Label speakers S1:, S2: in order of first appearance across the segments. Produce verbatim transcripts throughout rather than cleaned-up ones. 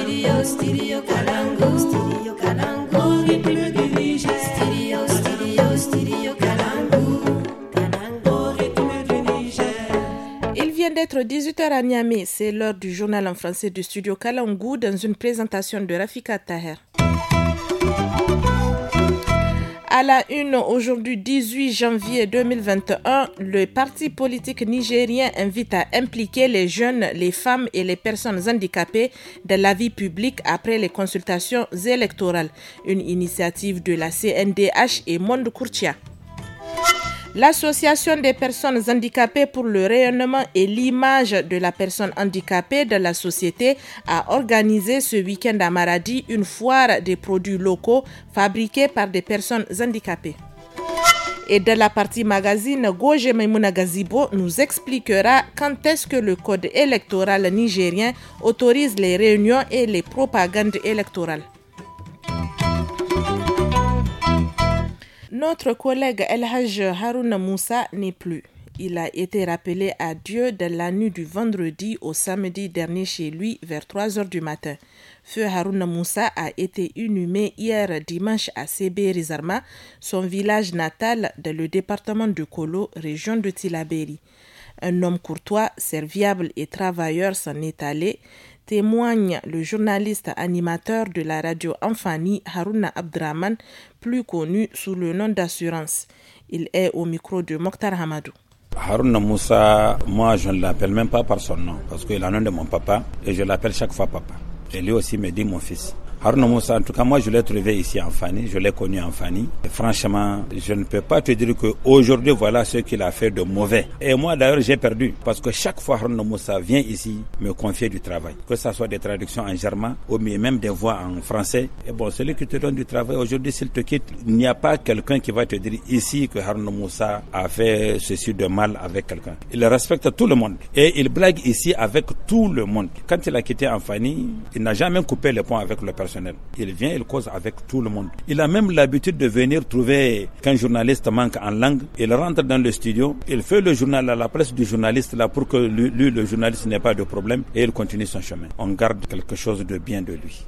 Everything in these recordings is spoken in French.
S1: Studio, Studio Kalangu, Studio Kalangu, rythme du Niger. Studio, Studio, Studio Kalangu, Kalangu, rythme du Niger.
S2: Il vient d'être dix-huit heures à Niamey, c'est l'heure du journal en français du Studio Kalangu dans une présentation de Rafika Taher. À la une, aujourd'hui dix-huit janvier deux mille vingt et un, le parti politique nigérien invite à impliquer les jeunes, les femmes et les personnes handicapées dans la vie publique après les consultations électorales. Une initiative de la C N D H et Monde Courtia. L'Association des personnes handicapées pour le rayonnement et l'image de la personne handicapée dans la société a organisé ce week-end à Maradi une foire des produits locaux fabriqués par des personnes handicapées. Et dans la partie magazine, Goje Maimouna Gazibo nous expliquera quand est-ce que le code électoral nigérien autorise les réunions et les propagandes électorales. Notre collègue El Hajj Harouna Moussa n'est plus. Il a été rappelé à Dieu dans la nuit du vendredi au samedi dernier chez lui vers trois heures du matin. Feu Harouna Moussa a été inhumé hier dimanche à Sébé Rizarma, son village natal dans le département de Kolo, région de Tillabéri. Un homme courtois, serviable et travailleur s'en est allé, témoigne le journaliste animateur de la radio Amfani Harouna Abdraman, plus connu sous le nom d'Assurance. Il est au micro de Mokhtar Hamadou.
S3: Harouna Moussa, moi je ne l'appelle même pas par son nom, parce qu'il a le nom de mon papa et je l'appelle chaque fois papa. Et lui aussi me dit mon fils. Harouna Moussa, en tout cas, moi je l'ai trouvé ici en Fani, je l'ai connu en Fani. Et franchement, je ne peux pas te dire qu'aujourd'hui, voilà ce qu'il a fait de mauvais. Et moi d'ailleurs, j'ai perdu, parce que chaque fois Harouna Moussa vient ici me confier du travail. Que ce soit des traductions en germain, ou même des voix en français. Et bon, celui qui te donne du travail, aujourd'hui, s'il te quitte, il n'y a pas quelqu'un qui va te dire ici que Harouna Moussa a fait ceci de mal avec quelqu'un. Il respecte tout le monde. Et il blague ici avec tout le monde. Quand il a quitté en Fani, il n'a jamais coupé les ponts avec le personnel. Il vient, il cause avec tout le monde. Il a même l'habitude de venir trouver qu'un journaliste manque en langue. Il rentre dans le studio, il fait le journal à la place du journaliste là pour que lui, lui le journaliste, n'ait pas de problème et il continue son chemin. On garde quelque chose de bien de lui.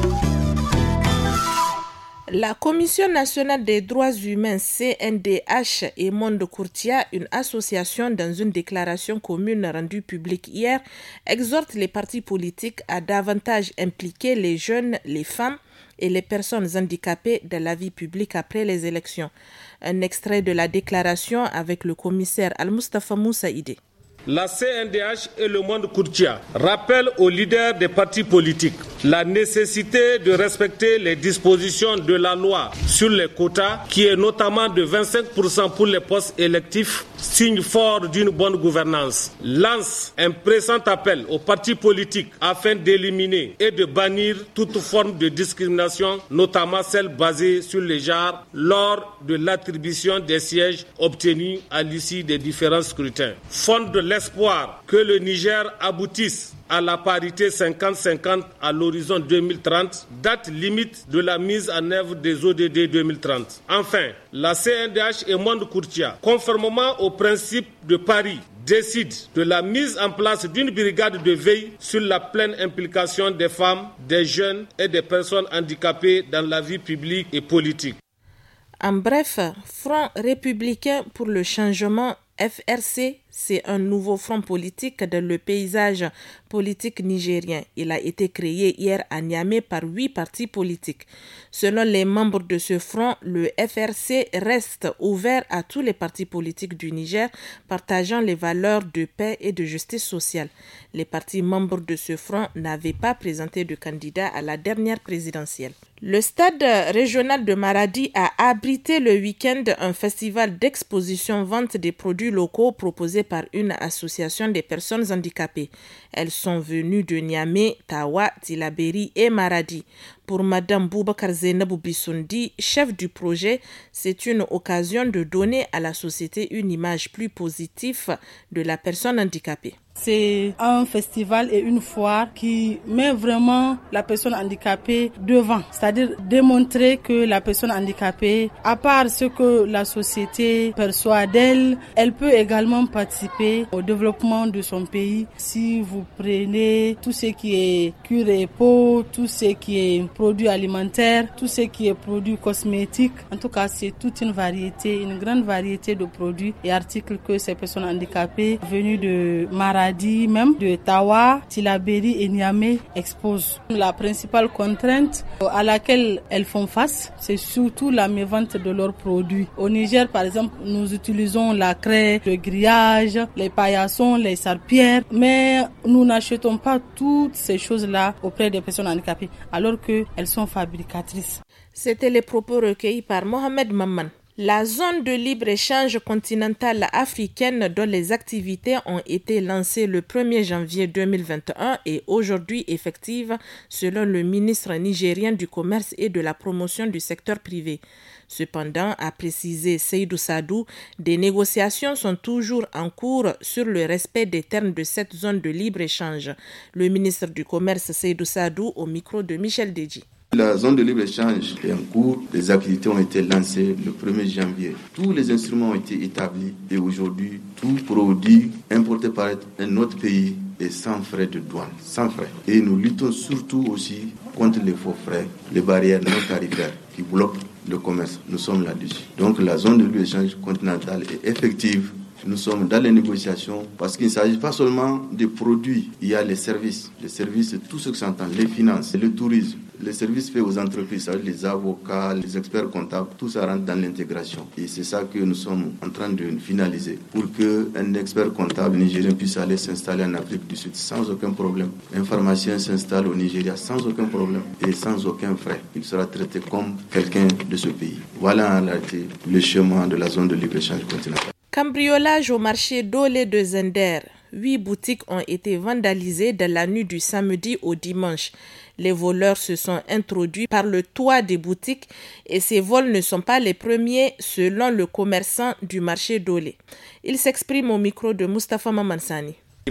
S2: La Commission nationale des droits humains C N D H et Monde Courtia, une association dans une déclaration commune rendue publique hier, exhorte les partis politiques à davantage impliquer les jeunes, les femmes et les personnes handicapées dans la vie publique après les élections. Un extrait de la déclaration avec le commissaire Al-Mustafa Moussaïdé.
S4: La C N D H et le Monde Courtia rappellent aux leaders des partis politiques la nécessité de respecter les dispositions de la loi sur les quotas, qui est notamment de vingt-cinq pour cent pour les postes électifs, signe fort d'une bonne gouvernance. Lance un pressant appel aux partis politiques afin d'éliminer et de bannir toute forme de discrimination, notamment celle basée sur les genres, lors de l'attribution des sièges obtenus à l'issue des différents scrutins. Fonde de l'espoir que le Niger aboutisse à la parité cinquante cinquante à l'horizon deux mille trente, date limite de la mise en œuvre des O D D deux mille trente. Enfin, la C N D H et Monde Courtia, conformément au principe de Paris, décide de la mise en place d'une brigade de veille sur la pleine implication des femmes, des jeunes et des personnes handicapées dans la vie publique et politique.
S2: En bref, Front républicain pour le changement F R C, c'est un nouveau front politique dans le paysage politique nigérien. Il a été créé hier à Niamey par huit partis politiques. Selon les membres de ce front, le F R C reste ouvert à tous les partis politiques du Niger, partageant les valeurs de paix et de justice sociale. Les partis membres de ce front n'avaient pas présenté de candidat à la dernière présidentielle. Le stade régional de Maradi a abrité le week-end un festival d'exposition-vente des produits locaux proposé par une association des personnes handicapées. Elles sont venues de Niamey, Tawa, Tillabéri et Maradi. Pour Madame Boubacar Zainabou Bissondi, chef du projet, c'est une occasion de donner à la société une image plus positive de la personne handicapée.
S5: C'est un festival et une foire qui met vraiment la personne handicapée devant. C'est-à-dire démontrer que la personne handicapée, à part ce que la société perçoit d'elle, elle peut également participer au développement de son pays. Si vous prenez tout ce qui est cure et peau, tout ce qui est produits alimentaires, tout ce qui est produits cosmétiques, en tout cas c'est toute une variété, une grande variété de produits et articles que ces personnes handicapées venues de Maradi, même de Tawa, Tillabéri et Niamey exposent. La principale contrainte à laquelle elles font face, c'est surtout la mévente de leurs produits. Au Niger, par exemple, nous utilisons la craie, le grillage, les paillassons, les sarpières, mais nous n'achetons pas toutes ces choses-là auprès des personnes handicapées, alors qu'elles sont fabricatrices.
S2: C'était les propos recueillis par Mohamed Mamman. La zone de libre-échange continentale africaine dont les activités ont été lancées le premier janvier deux mille vingt et un est aujourd'hui effective selon le ministre nigérien du Commerce et de la Promotion du secteur privé. Cependant, a précisé Seydou Sadou, des négociations sont toujours en cours sur le respect des termes de cette zone de libre-échange. Le ministre du Commerce Seydou Sadou au micro de Michel Deji.
S6: La zone de libre-échange est en cours. Les activités ont été lancées le premier janvier. Tous les instruments ont été établis et aujourd'hui, tout produit importé par un autre pays est sans frais de douane, sans frais. Et nous luttons surtout aussi contre les faux frais, les barrières non tarifaires qui bloquent le commerce. Nous sommes là-dessus. Donc la zone de libre-échange continentale est effective. Nous sommes dans les négociations parce qu'il ne s'agit pas seulement des produits, il y a les services. Les services, c'est tout ce que s'entend, les finances, le tourisme, les services faits aux entreprises, les avocats, les experts comptables, tout ça rentre dans l'intégration. Et c'est ça que nous sommes en train de finaliser pour qu'un expert comptable nigérien puisse aller s'installer en Afrique du Sud sans aucun problème. Un pharmacien s'installe au Nigeria sans aucun problème et sans aucun frais. Il sera traité comme quelqu'un de ce pays. Voilà en réalité le chemin de la zone de libre-échange continentale.
S2: Cambriolage au marché Dolé de Zender. Huit boutiques ont été vandalisées dans la nuit du samedi au dimanche. Les voleurs se sont introduits par le toit des boutiques et ces vols ne sont pas les premiers selon le commerçant du marché Dolé. Il s'exprime au micro de Mustapha Mamansani.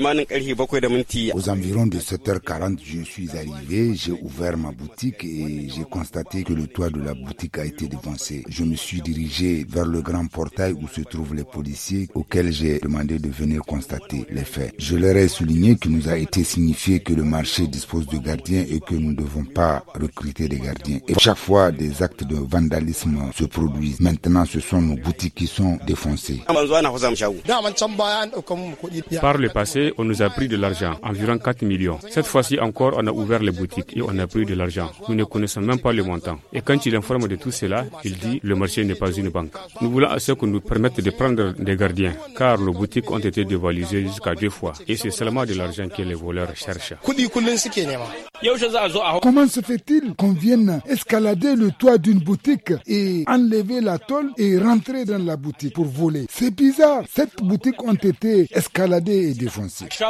S7: Aux environs de sept heures quarante, je suis arrivé, j'ai ouvert ma boutique et j'ai constaté que le toit de la boutique a été défoncé. Je me suis dirigé vers le grand portail où se trouvent les policiers auxquels j'ai demandé de venir constater les faits. Je leur ai souligné qu'il nous a été signifié que le marché dispose de gardiens et que nous ne devons pas recruter des gardiens. Et chaque fois, des actes de vandalisme se produisent. Maintenant, ce sont nos boutiques qui sont défoncées.
S8: Par le passé, on nous a pris de l'argent, environ quatre millions. Cette fois-ci encore, on a ouvert les boutiques et on a pris de l'argent. Nous ne connaissons même pas le montant. Et quand il informe de tout cela, il dit le marché n'est pas une banque. Nous voulons à ce qu'on nous permette de prendre des gardiens, car nos boutiques ont été dévalisées jusqu'à deux fois. Et c'est seulement de l'argent que les voleurs cherchent.
S9: Comment se fait-il qu'on vienne escalader le toit d'une boutique et enlever la tôle et rentrer dans la boutique pour voler? C'est bizarre. Sept boutiques ont été escaladées et défoncées.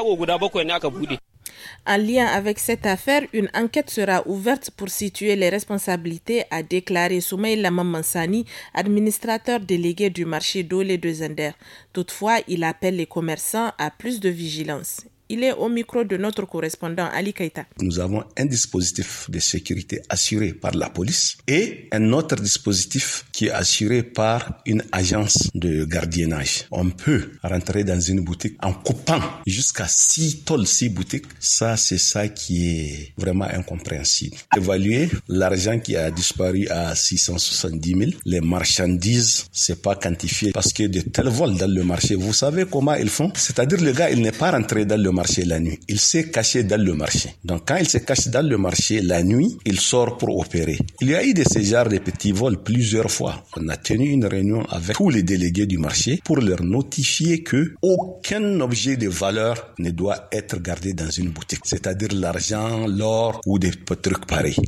S2: En lien avec cette affaire, une enquête sera ouverte pour situer les responsabilités, a déclaré Soumaïla Mamansani, administrateur délégué du marché Dolé de Zender. Toutefois, il appelle les commerçants à plus de vigilance. Il est au micro de notre correspondant Ali Keita.
S10: Nous avons un dispositif de sécurité assuré par la police et un autre dispositif qui est assuré par une agence de gardiennage. On peut rentrer dans une boutique en coupant jusqu'à six tôles, six boutiques. Ça, c'est ça qui est vraiment incompréhensible. Évaluer l'argent qui a disparu à six cent soixante-dix mille. Les marchandises, c'est pas quantifié parce que de tels vols dans le marché, vous savez comment ils font? C'est-à-dire le gars, il n'est pas rentré dans le marché la nuit. Il s'est caché dans le marché. Donc quand il se cache dans le marché la nuit, il sort pour opérer. Il y a eu de ces genres de petits vols plusieurs fois. On a tenu une réunion avec tous les délégués du marché pour leur notifier que aucun objet de valeur ne doit être gardé dans une boutique. C'est-à-dire l'argent, l'or ou des trucs pareils.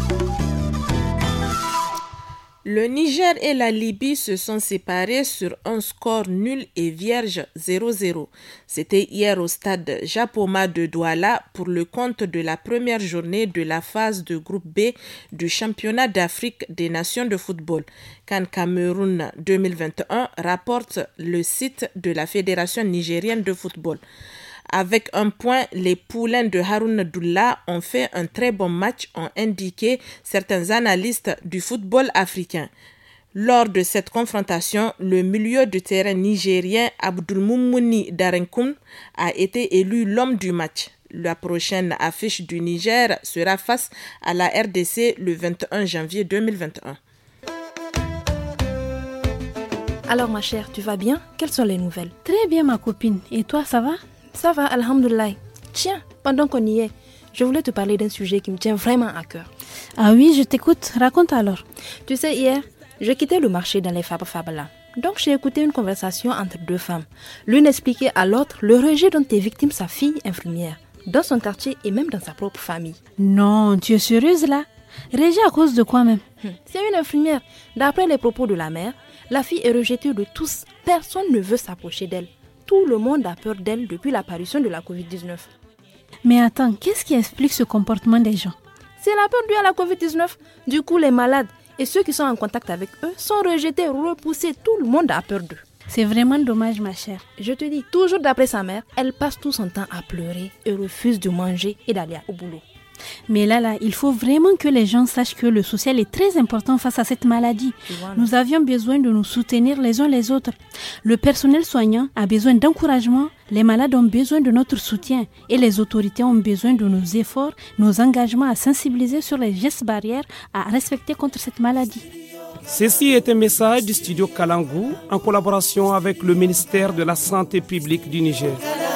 S2: Le Niger et la Libye se sont séparés sur un score nul et vierge zéro zéro. C'était hier au stade Japoma de Douala pour le compte de la première journée de la phase de groupe B du championnat d'Afrique des nations de football. CAN Cameroun deux mille vingt et un rapporte le site de la Fédération nigérienne de football. Avec un point, les poulains de Harouna Doula ont fait un très bon match, ont indiqué certains analystes du football africain. Lors de cette confrontation, le milieu de terrain nigérien Abdulmoumouni Darenkoum a été élu l'homme du match. La prochaine affiche du Niger sera face à la R D C le vingt et un janvier deux mille vingt et un.
S11: Alors ma chère, tu vas bien? Quelles sont les nouvelles?
S12: Très bien ma copine. Et toi, ça va?
S11: Ça va, alhamdoulilah. Tiens, pendant qu'on y est, je voulais te parler d'un sujet qui me tient vraiment à cœur.
S12: Ah oui, je t'écoute. Raconte alors.
S11: Tu sais, hier, je quittais le marché dans les Fab Fab là. Donc j'ai écouté une conversation entre deux femmes. L'une expliquait à l'autre le rejet dont est victime sa fille infirmière, dans son quartier et même dans sa propre famille.
S12: Non, tu es sérieuse là? Rejet à cause de quoi même?
S11: hum, C'est une infirmière. D'après les propos de la mère, la fille est rejetée de tous. Personne ne veut s'approcher d'elle. Tout le monde a peur d'elle depuis l'apparition de la covid dix-neuf.
S12: Mais attends, qu'est-ce qui explique ce comportement des gens?
S11: C'est la peur due à la covid dix-neuf. Du coup, les malades et ceux qui sont en contact avec eux sont rejetés, repoussés. Tout le monde a peur d'eux.
S12: C'est vraiment dommage, ma chère.
S11: Je te dis, toujours d'après sa mère, elle passe tout son temps à pleurer et refuse de manger et d'aller au boulot.
S12: Mais là, là, il faut vraiment que les gens sachent que le social est très important face à cette maladie. Vois, nous avions besoin de nous soutenir les uns les autres. Le personnel soignant a besoin d'encouragement, les malades ont besoin de notre soutien et les autorités ont besoin de nos efforts, nos engagements à sensibiliser sur les gestes barrières à respecter contre cette maladie.
S13: Ceci est un message du studio Kalangu en collaboration avec le ministère de la Santé publique du Niger.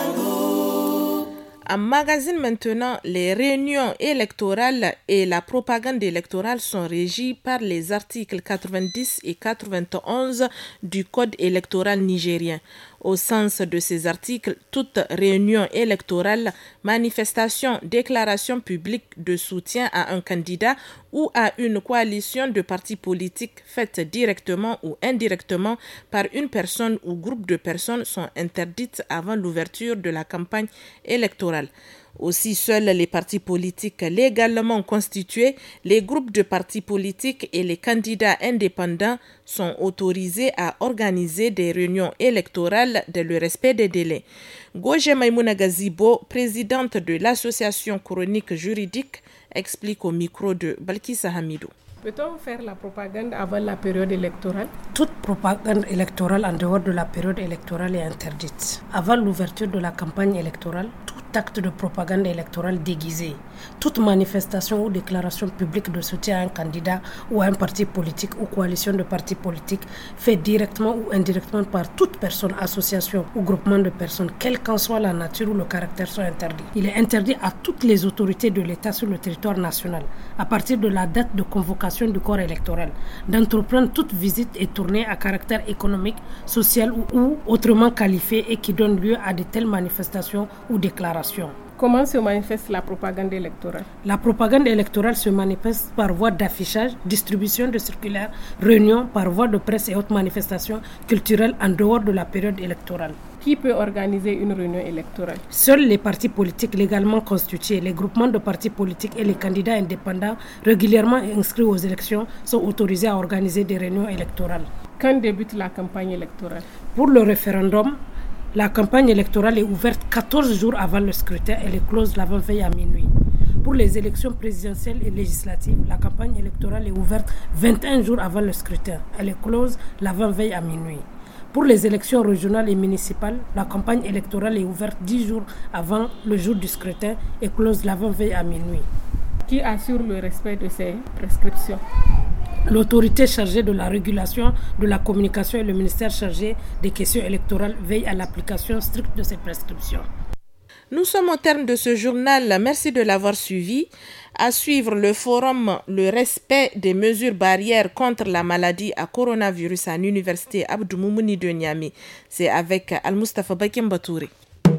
S2: En magazine maintenant, les réunions électorales et la propagande électorale sont régies par les articles quatre-vingt-dix et quatre-vingt-onze du Code électoral nigérien. Au sens de ces articles, toute réunion électorale, manifestation, déclaration publique de soutien à un candidat ou à une coalition de partis politiques faite directement ou indirectement par une personne ou groupe de personnes sont interdites avant l'ouverture de la campagne électorale. Aussi, seuls les partis politiques légalement constitués, les groupes de partis politiques et les candidats indépendants sont autorisés à organiser des réunions électorales dans le respect des délais. Goje Maïmouna Gazibo, présidente de l'association chronique juridique, explique au micro de Balkissa Hamidou.
S14: Peut-on faire la propagande avant la période électorale?
S15: Toute propagande électorale en dehors de la période électorale est interdite. Avant l'ouverture de la campagne électorale, tout acte de propagande électorale déguisé, toute manifestation ou déclaration publique de soutien à un candidat ou à un parti politique ou coalition de partis politiques fait directement ou indirectement par toute personne, association ou groupement de personnes, quelle qu'en soit la nature ou le caractère, sont interdits. Il est interdit à toutes les autorités de l'État sur le territoire national, à partir de la date de convocation du corps électoral, d'entreprendre toute visite et tournée à caractère économique, social ou, ou autrement qualifié et qui donne lieu à de telles manifestations ou déclarations.
S14: Comment se manifeste la propagande électorale?
S15: La propagande électorale se manifeste par voie d'affichage, distribution de circulaires, réunions, par voie de presse et autres manifestations culturelles en dehors de la période électorale.
S14: Qui peut organiser une réunion électorale?
S15: Seuls les partis politiques légalement constitués, les groupements de partis politiques et les candidats indépendants régulièrement inscrits aux élections sont autorisés à organiser des réunions électorales.
S14: Quand débute la campagne électorale?
S15: Pour le référendum, la campagne électorale est ouverte quatorze jours avant le scrutin et est close l'avant-veille à minuit. Pour les élections présidentielles et législatives, la campagne électorale est ouverte vingt et un jours avant le scrutin. Elle est close l'avant-veille à minuit. Pour les élections régionales et municipales, la campagne électorale est ouverte dix jours avant le jour du scrutin et close l'avant-veille à minuit.
S14: Qui assure le respect de ces prescriptions?
S15: L'autorité chargée de la régulation de la communication et le ministère chargé des questions électorales veillent à l'application stricte de ces prescriptions.
S2: Nous sommes au terme de ce journal. Merci de l'avoir suivi. À suivre le forum Le respect des mesures barrières contre la maladie à coronavirus à l'université Abdou Moumouni de Niamey. C'est avec Al-Mustafa Bakim Batouri.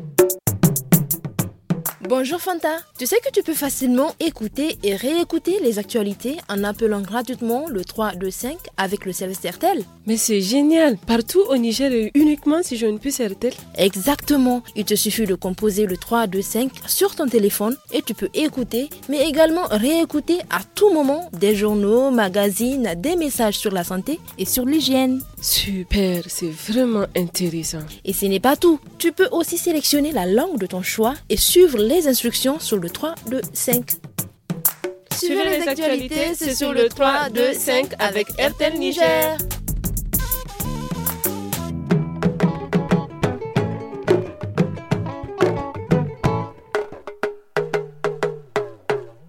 S11: Bonjour Fanta, tu sais que tu peux facilement écouter et réécouter les actualités en appelant gratuitement le trois deux cinq avec le service R T L.
S16: Mais c'est génial, partout au Niger et uniquement si je ne puisse R T L.
S11: Exactement, il te suffit de composer le trois deux cinq sur ton téléphone et tu peux écouter mais également réécouter à tout moment des journaux, magazines, des messages sur la santé et sur l'hygiène.
S16: Super, c'est vraiment intéressant.
S11: Et ce n'est pas tout. Tu peux aussi sélectionner la langue de ton choix et suivre les instructions sur le trois, deux, cinq.
S16: Suivez les actualités, c'est sur le trois, deux, cinq avec R T L Niger.